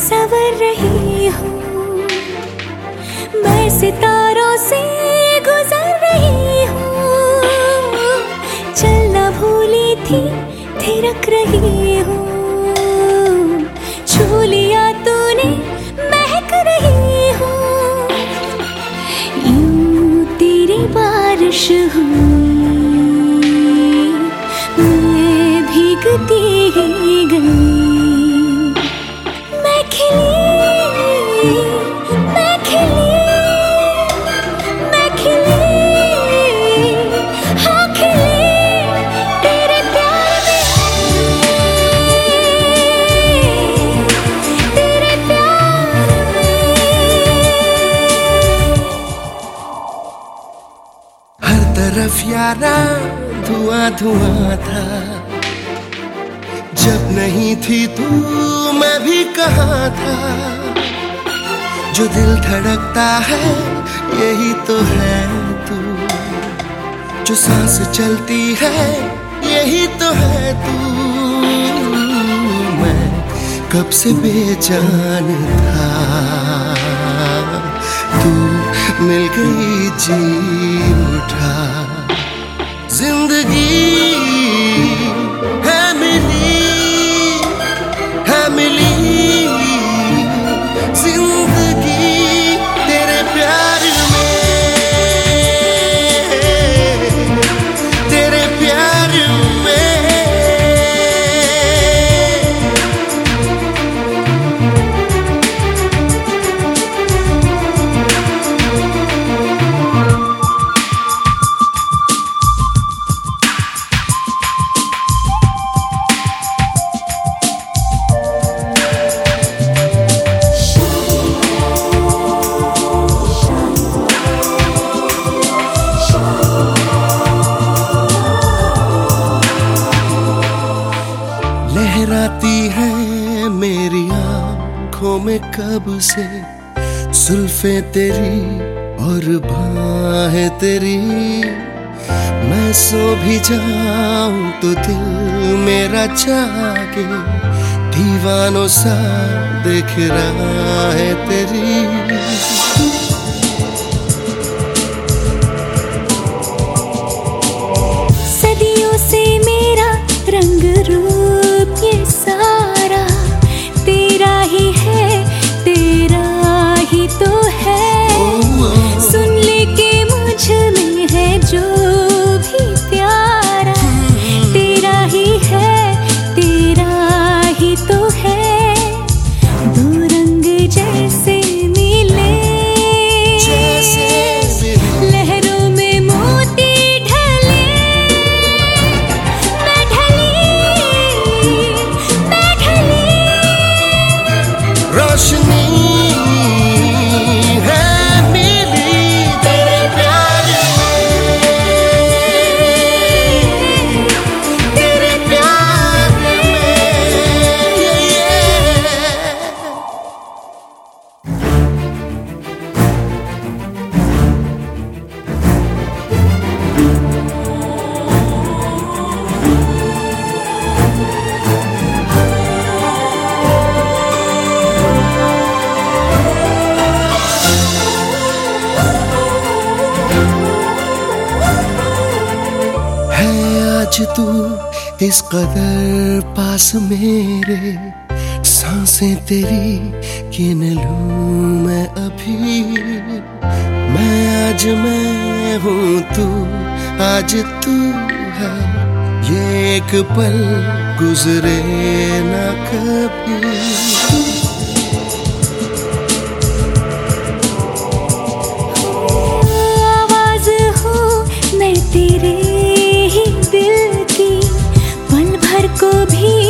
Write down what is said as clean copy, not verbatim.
संवर रही हूँ, मैं सितारों से गुजर रही हूँ। चलना भूली थी, थिरक रही हूँ। छू लिया तूने, महक रही हूँ। यूं तेरी बारिश हुई, मैं भीगती ही गई। मैं खिली, मैं खिली, मैं खिली, हाँ खिली तेरे प्यार में, तेरे प्यार में। हर तरफ यारा धुआं धुआं था, जब नहीं थी तू मैं भी कहाँ था। जो दिल धड़कता है यही तो है तू, जो सांस चलती है यही तो है तू। मैं कब से बेजान था, तू मिल गई जी उठा। जिंदगी है मिली, है मिली जिंदगी तेरे प्यार में, तेरे प्यार में। लहराती है मेरी आँखों में कब से जुल्फे तेरी और बाहें तेरी। मैं सो भी जाऊं तो दिल मेरा जागे, दीवानों सा देख रहा है तेरी। सदियों से मेरा रंग रूप ये सारा तेरा ही है, तेरा ही तो है। सुन ले के मुझ में है जो भी प्यारा, तेरा ही है, तेरा ही तो है। दो रंग जैसे मिले, लहरों में मोती ढले। मैं ढली, मैं ढली, रोशनी है मिली तेरे प्यार में, तेरे प्यार में। आज तू इस कदर पास मेरे, सांसें तेरी गिन लूं मैं अभी। मैं आज मैं हूँ तू, आज तू है, ये एक पल गुजरे ना कभी। आवाज हूँ मैं तेरे ही दिल की, पल भर को भी